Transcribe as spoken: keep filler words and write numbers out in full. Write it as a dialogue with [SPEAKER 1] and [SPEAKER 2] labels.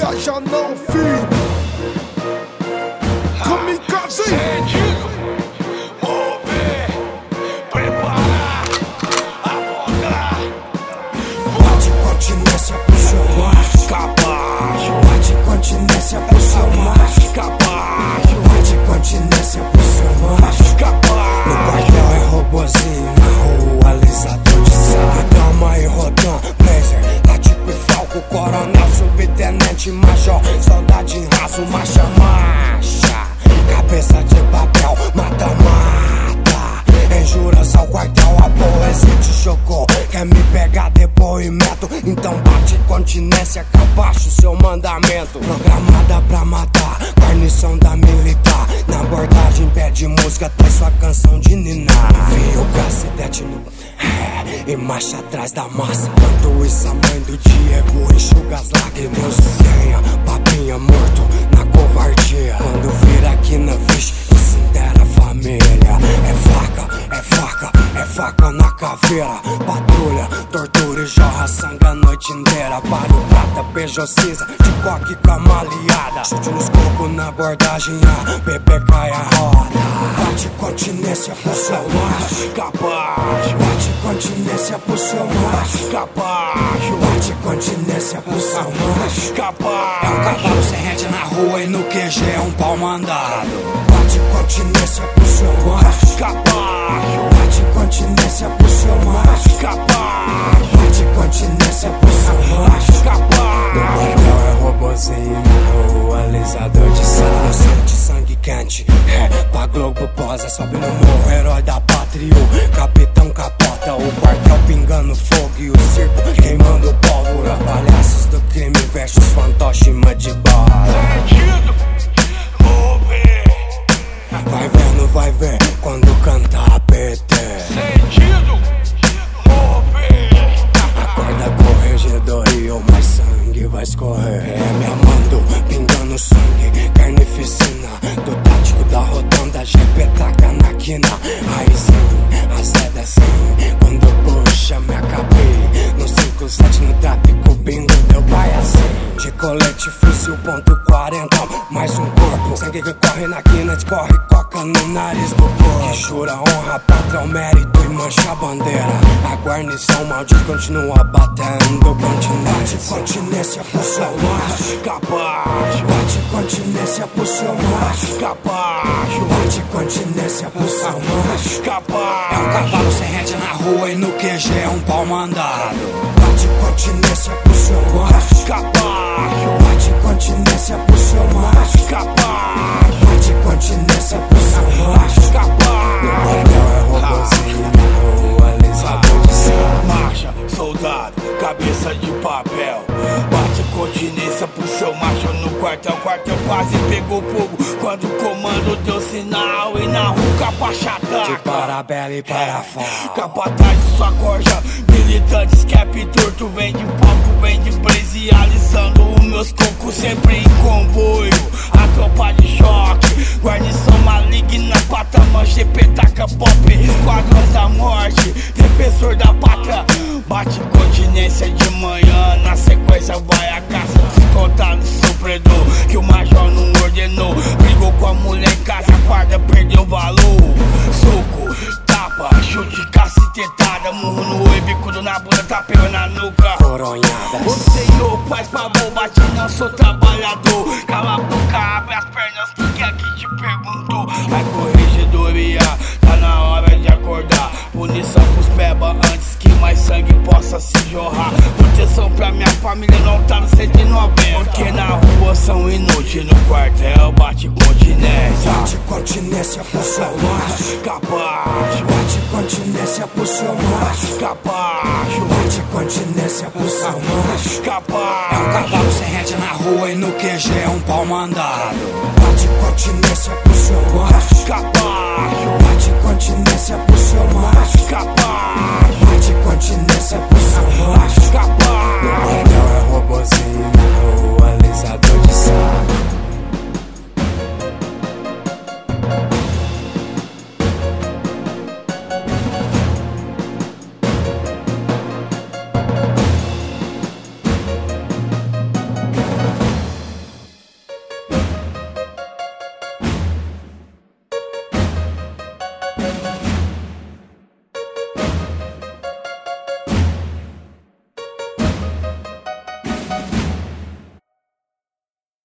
[SPEAKER 1] já já não, filho. Kamikaze.
[SPEAKER 2] Sentido, mover, preparar, abordar.
[SPEAKER 3] Bate continência, puxa o macho,
[SPEAKER 2] Capaz,
[SPEAKER 3] bate continência, puxa o macho,
[SPEAKER 2] capaz,
[SPEAKER 3] bate continência, puxa o macho.
[SPEAKER 2] capaz.
[SPEAKER 3] No quartel é robozinho, na rua alisador de sangue. Dama e rodan, blazer, tático e falco, coronel, subtenente, major, soldado em raso, marcha, marcha. Cabeça de papel, mata, mata. Enjuras ao quartel, a poesia te chocou. Quer me pegar depoimento? Então bate continência, capacho, seu mandamento. Programada pra matar, guarnição da militar. Na abordagem pede música, tem sua canção de ninar. Envia o cacetete no... É, e marcha atrás da massa. Quanto isso a mãe do Diego enxuga as lágrimas. Senha, papinha morto na covardia. Quando vira aqui na vixe, desintera a família. É faca, é faca, é faca na caveira. Patrulha, tortura e jorra sangue a noite inteira. Palho, prata, beijo, cinza, de coque com a maleada. Chute nos cocos na abordagem, a bebê cai a roda. Bate continência pro seu macho,
[SPEAKER 2] Capaz,
[SPEAKER 3] bate continência pro seu macho,
[SPEAKER 2] capaz,
[SPEAKER 3] bate continência pro seu macho.
[SPEAKER 2] capaz.
[SPEAKER 3] É um cavalo sem rede na rua e no Q G é um pau mandado. Bate continência pro seu macho,
[SPEAKER 2] Capaz,
[SPEAKER 3] bate continência pro seu macho,
[SPEAKER 2] capaz,
[SPEAKER 3] bate continência pro seu macho.
[SPEAKER 2] capaz.
[SPEAKER 3] No quartel é robozinho, na rua alisador de sangue. Inocente, sangue quente, é, pra Globo posa. Sobe no morro, herói da pátria, o capitão capota. O quartel pingando fogo e o circo queimando pólvora. Palhaços do crime versus fantoche de bala.
[SPEAKER 2] Sentido, mover,
[SPEAKER 3] Vai vendo, vai ver, quando cantar P T.
[SPEAKER 2] sentido, mover.
[SPEAKER 3] Acorda corregedor e o mais sangue vai escorrer. É me amando, pingando sangue, carnificina. Do tático da rodanda, G P taca na quina. Raizinho, azeda assim, quando puxa me acabei. No cinco sete no tráfico, bingo, deu pai assim. De colete, fuzil, ponto quarenta, mais um corpo. Sangue que corre na quina, escorre coca no nariz do povo. Que jura honra, patrão, mérito e mancha a bandeira. A guarnição maldita continua batendo continência. Continência pro seu macho,
[SPEAKER 2] Capaz,
[SPEAKER 3] bate continência pro seu macho,
[SPEAKER 2] capaz,
[SPEAKER 3] bate continência pro seu macho.
[SPEAKER 2] capaz.
[SPEAKER 3] É um cavalo sem rede na rua e no Q G é um pau mandado. Bate continência pro seu macho,
[SPEAKER 2] Capaz,
[SPEAKER 3] bate continência pro seu macho,
[SPEAKER 2] capaz,
[SPEAKER 3] bate continência pro seu macho.
[SPEAKER 2] capaz.
[SPEAKER 3] Quartel é robozinho, na rua alisador de sangue.
[SPEAKER 2] Marcha, soldado, cabeça de papel. Bate continência pro seu macho no quartel. Quartel quase pegou fogo quando o comando deu sinal. E na rua capacha
[SPEAKER 3] De
[SPEAKER 2] ataca.
[SPEAKER 3] parabela e parafuso.
[SPEAKER 2] Capataz de sua corja, militantes cap torto. Vem de palco, vem de blaze, alisando os meus cocos sempre em comboio. A tropa de choque, guarnição maligna, patamã, G P taca pop. Esquadrões da morte, defensor da pátria. Bate continência de manhã, na sequência vai a caça. Descontar no sofredor, que o major não ordenou. Brigou com a mulher em casa, a guarda perdeu valor. Soco, tapa, chute, cacetetada. Murro no oi, bicudo na bunda, tapeu na nuca.
[SPEAKER 3] Coronhadas.
[SPEAKER 2] Ô senhor, faz favor, bate não, sou trabalhador. Cala a boca, abre as pernas, quem é que te perguntou? A corregedoria, tá na hora de acordar. Punição pros peba antes que mais sangue possa se jorrar. Proteção pra minha família não tá no cento e noventa. Porque na rua são inúteis, no quartel bate continência.
[SPEAKER 3] Bate continência pro seu macho,
[SPEAKER 2] Capaz,
[SPEAKER 3] bate continência pro seu macho,
[SPEAKER 2] capaz,
[SPEAKER 3] bate continência pro seu macho.
[SPEAKER 2] capaz.
[SPEAKER 3] É um cavalo sem rede na rua e no Q G é um pau mandado. Bate continência pro seu macho,
[SPEAKER 2] Capaz,
[SPEAKER 3] bate continência pro seu macho,
[SPEAKER 2] capaz,
[SPEAKER 3] bate continência pro seu macho.
[SPEAKER 2] capaz.